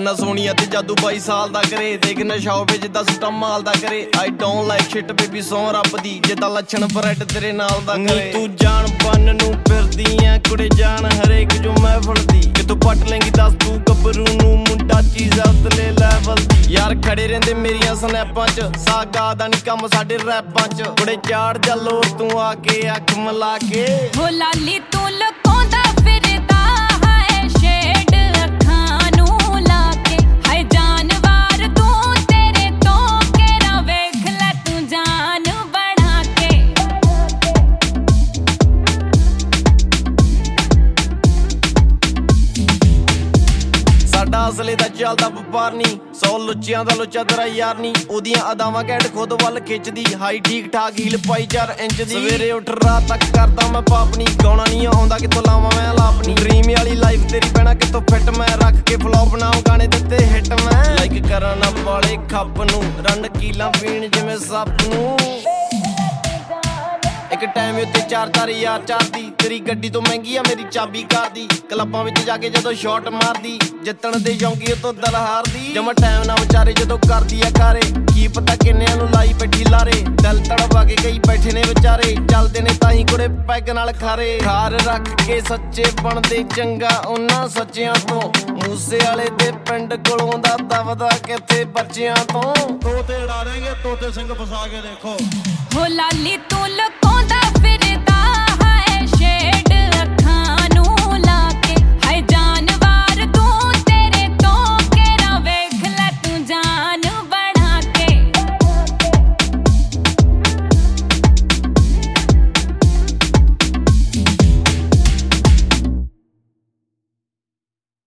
ਰੰਨਾ ਸੋਹਣੀਆ ਤੇ ਜਾਦੂ 22 ਸਾਲ ਦਾ ਕਰੇ ਦੇਖ ਨਸ਼ਾ ਹੋਵੇ ਜਿੱਦਾਂ ਸਿਸਟਮ ਮਾਲ ਦਾ ਕਰੇ I don't like shit baby ਸੌਂ ਰੱਬ ਦੀ ਜਿੱਦਾਂ ਲੱਛਣ ਬਰੈਡ ਤੇਰੇ ਨਾਲ ਦਾ ਕਰੇ ਤੂੰ ਜਾਣ ਬੰਨ ਨੂੰ ਫਿਰਦੀ ਐ ਕੁੜੇ ਜਾਣ ਹਰੇਕ ਜੋ ਮਹਿਫਲ ਦੀ ਕਿਤੋਂ ਪੱਟ ਲੈਂਗੀ ਦੱਸ ਤੂੰ ਗੱਭਰੂ ਨੂੰ ਮੁੰਡਾ ਚੀਜ਼ ਉਤਲੇ ਲੈਵਲ ਦੀ ਯਾਰ ਖੜੇ ਰਹਿੰਦੇ ਮੇਰੀਆਂ ਸਨੈਪਾਂ ਚ ਸਾਗਾ ਦਾ ਨੀ ਕੰਮ ਸਾਡੇ ਰੈਪਾਂ ਚ ਕੁੜੇ ਚਾੜ ਜੱਲੋ ਤੂੰ ਆ ਕੇ ਅੱਖ ਮਿਲਾ ਕੇ ਹੋ ਲਾਲੀ ਤੂੰ ਲੁਕਾਉਂਦਾ ਫਿਰਦਾ ਹਾਏ ਸ਼ੇਡ ਅੱਖਾਂ ਨੂੰ ਲਾ ਕੇ ਹਾਏ ਜਾਨਵਰ ਤੂੰ ਤੇਰੇ ਤੋਂ ਕਿਹੜਾ ਵੇਖ ਲੈ ਤੂੰ ਜਾਨ ਬਣਾ ਕੇ ਸਾਡਾ ਅਸਲੇ ਦਾ ਚੱਲਦਾ ਵਪਾਰ ਨੀ 100 ਲੁੱਚਿਆਂ ਦਾ ਲੁੱਚਾ ਤੇਰਾ ਯਾਰ ਨੀ ਉਹਦੀਆਂ ਅਦਾਵਾਂ ਘੈਂਟ ਖੁਦ ਵੱਲ ਖਿੱਚਦੀ ਹਾਈ ਠੀਕ ਠਾਕ ਹੀਲ ਪਾਈ 4 ਇੰਚ ਦੀ ਸਵੇਰੇ ਉੱਠ ਰਾਤ ਤੱਕ ਕਰਦਾ ਮੈਂ ਪਾਪ ਨੀ ਗਾਉਣਾ ਨੀ ਆਉਂਦਾ ਕਿੱਥੋਂ ਲਾਵਾਂ ਮੈਂ ਲਾਪ ਨੀ ਡ੍ਰੀਮ ਵਾਲੀ ਲਾਈਫ ਤੇਰੀ ਪੈਣਾ ਕਿੱਥੋਂ ਫਿੱਟ ਮੈਂ ਰੱਖ ਕੇ ਫਲੌਪ ਬਣਾਉਂ ਗਾਣੇ ਦਿੱਤੇ ਹਿੱਟ ਮੈਂ ਲਾਈਕ ਕਰਾਂ ਨਾ ਵਾਲੇ ਖੱਪ ਨੂੰ ਰੰਨ ਕੀਲਾਂ ਪੀਣ ਜਿਵੇਂ ਸੱਪ ਨੂੰ ਇੱਕ ਟਾਈਮ ਉੱਤੇ 4 ਯਾਰ ਚਾਰਦੀ ਤੇਰੀ ਗੱਡੀ ਤੋਂ ਮਹਿੰਗੀ ਆ ਮੇਰੀ ਚਾਬੀ ਕਾਰ ਦੀ ਕਲੱਬਾਂ ਵਿੱਚ ਜਾ ਕੇ ਜਦੋਂ ਸ਼ਾਟ ਮਾਰਦੀ ਜਿੱਤਣ ਦੇ ਜੌਂਗੀ ਤੋਂ ਦਿਲ ਹਾਰਦੀ ਜਮਾ ਟਾਈਮ ਨਾ ਵਿਚਾਰੇ ਜਦੋਂ ਕਰਦੀ ਆ ਕਾਰੇ ਕੀ ਪਤਾ ਕਿੰਨਿਆਂ ਨੂੰ ਲਾਈ ਬੈਠੀ ਲਾਰੇ ਦਿਲ ਤੜਵਾ ਕੇ ਕਈ ਬੈਠੇ ਨੇ ਵਿਚਾਰੇ ਚੱਲਦੇ ਨੇ ਤਾਂ ਹੀ ਕੁੜੇ ਪੈਗ ਨਾਲ ਖਾਰੇ ਖਾਰ ਰੱਖ ਕੇ ਸੱਚੇ ਬਣਦੇ ਚੰਗਾ ਉਹਨਾਂ ਸੱਚਿਆਂ ਤੋਂ ਮੂਸੇ ਵਾਲੇ ਦੇ ਪਿੰਡ ਕੋਲੋਂ ਦਾ ਦਵਦਾ ਕਿੱਥੇ ਬੱਚਿਆਂ ਤੋਂ ਤੋਤੇ ਉਡਾ ਦੇਂਗੇ ਤੋਤੇ ਸਿੰਘ ਫਸਾ ਕੇ ਦੇਖੋ ਹੋ ਲਾਲੀ ਤੂੰ